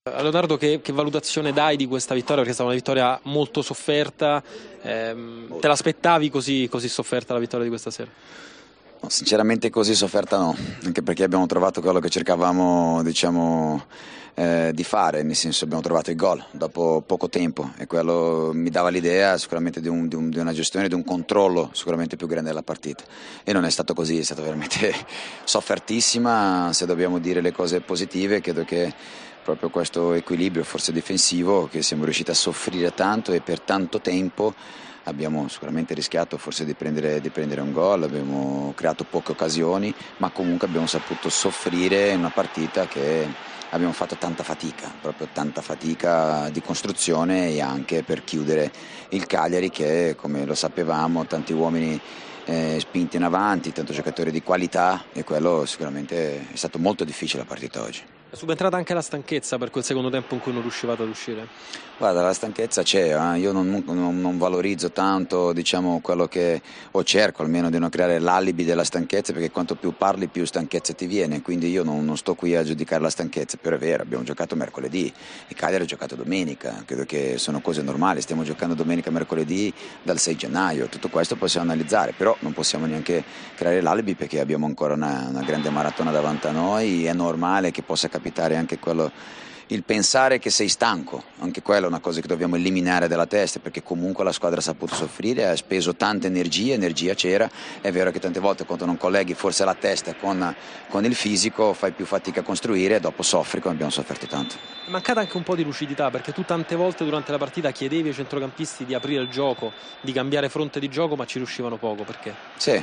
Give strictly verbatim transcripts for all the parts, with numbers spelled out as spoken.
Leonardo, che, che valutazione dai di questa vittoria? Perché è stata una vittoria molto sofferta, ehm, te l'aspettavi così, così sofferta la vittoria di questa sera? No, sinceramente così sofferta no, anche perché abbiamo trovato quello che cercavamo, diciamo, eh, di fare, nel senso abbiamo trovato il gol dopo poco tempo e quello mi dava l'idea sicuramente di, un, di, un, di una gestione, di un controllo sicuramente più grande della partita, e non è stato così, è stata veramente soffertissima. Se dobbiamo dire le cose positive, credo che proprio questo equilibrio forse difensivo, che siamo riusciti a soffrire tanto e per tanto tempo. Abbiamo sicuramente rischiato forse di prendere, di prendere un gol, abbiamo creato poche occasioni, ma comunque abbiamo saputo soffrire in una partita che abbiamo fatto tanta fatica, proprio tanta fatica di costruzione, e anche per chiudere il Cagliari che, come lo sapevamo, tanti uomini eh, spinti in avanti, tanti giocatori di qualità, e quello sicuramente è stato molto difficile la partita oggi. È subentrata anche la stanchezza per quel secondo tempo in cui non riuscivate ad uscire? Guarda, la stanchezza c'è, eh? Io non, non, non valorizzo tanto, diciamo, quello che, o cerco almeno di non creare l'alibi della stanchezza, perché quanto più parli più stanchezza ti viene, quindi io non, non sto qui a giudicare la stanchezza, però è vero, abbiamo giocato mercoledì, il Cagliari ha giocato domenica, credo che sono cose normali, stiamo giocando domenica, mercoledì dal sei gennaio, tutto questo possiamo analizzare, però non possiamo neanche creare l'alibi perché abbiamo ancora una, una grande maratona davanti a noi, è normale che possa capitare anche quello. Il pensare che sei stanco, anche quella è una cosa che dobbiamo eliminare dalla testa, perché comunque la squadra ha saputo soffrire, ha speso tanta energia, energia c'era, è vero che tante volte quando non colleghi forse la testa con, con il fisico fai più fatica a costruire e dopo soffri, come abbiamo sofferto tanto. È mancata anche un po' di lucidità, perché tu tante volte durante la partita chiedevi ai centrocampisti di aprire il gioco, di cambiare fronte di gioco, ma ci riuscivano poco, perché? Sì.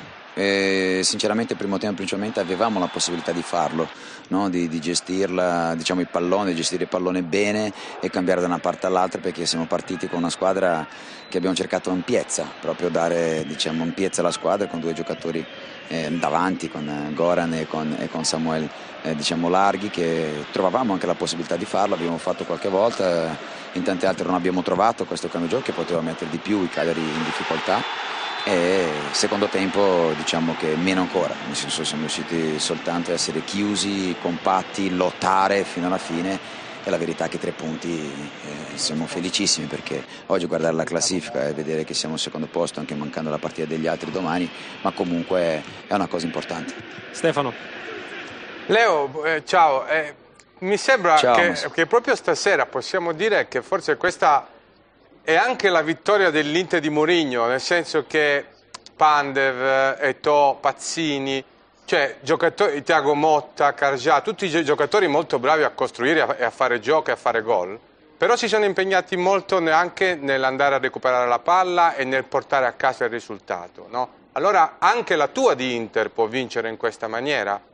E sinceramente il primo tempo principalmente avevamo la possibilità di farlo, no? di, di gestirla, diciamo, il pallone, di gestire il pallone bene e cambiare da una parte all'altra, perché siamo partiti con una squadra che abbiamo cercato ampiezza, proprio dare, diciamo, ampiezza alla squadra con due giocatori eh, davanti, con Goran e con, e con Samuel eh, diciamo larghi, che trovavamo anche la possibilità di farlo, abbiamo fatto qualche volta, in tante altre non abbiamo trovato questo cambio gioco che poteva mettere di più i Cagliari in difficoltà. E secondo tempo diciamo che meno ancora, nel senso siamo riusciti soltanto a essere chiusi, compatti, lottare fino alla fine, e la verità è che tre punti eh, siamo felicissimi, perché oggi guardare la classifica e vedere che siamo al secondo posto anche mancando la partita degli altri domani, ma comunque è una cosa importante. Stefano. Leo, eh, ciao, eh, mi sembra ciao, che, che proprio stasera possiamo dire che forse questa è anche la vittoria dell'Inter di Mourinho, nel senso che Pandev, Eto'o, Pazzini, cioè giocatori, Thiago Motta, Cargia, tutti i giocatori molto bravi a costruire e a fare gioco e a fare gol, però si sono impegnati molto anche nell'andare a recuperare la palla e nel portare a casa il risultato, no? Allora anche la tua di Inter può vincere in questa maniera?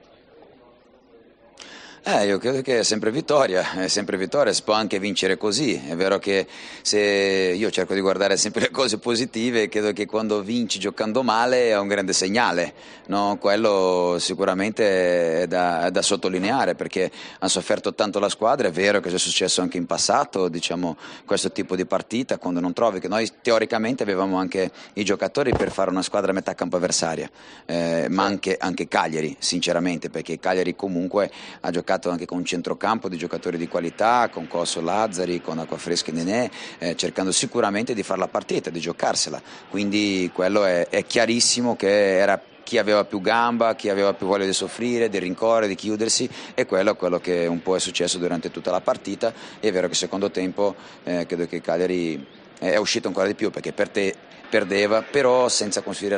Eh, io credo che è sempre vittoria, è sempre vittoria, si può anche vincere così. È vero che se io cerco di guardare sempre le cose positive, credo che quando vinci giocando male è un grande segnale, no? Quello sicuramente è da, è da sottolineare, perché ha sofferto tanto la squadra. È vero che è successo anche in passato, diciamo, questo tipo di partita, quando non trovi, che noi teoricamente avevamo anche i giocatori per fare una squadra a metà campo avversaria, eh, ma anche, anche Cagliari, sinceramente, perché Cagliari comunque ha giocato anche con un centrocampo di giocatori di qualità, con Cosso, Lazzari, con Acquafresca e Nenè, eh, cercando sicuramente di fare la partita, di giocarsela, quindi quello è, è chiarissimo che era chi aveva più gamba, chi aveva più voglia di soffrire, di rincorrere, di chiudersi, e quello è quello che un po' è successo durante tutta la partita. E è vero che secondo tempo eh, credo che Cagliari è uscito ancora di più, perché per te perdeva, però senza costruire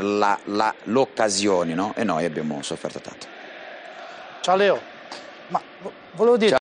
l'occasione, no? E noi abbiamo sofferto tanto. Ciao Leo. Ma volevo dire...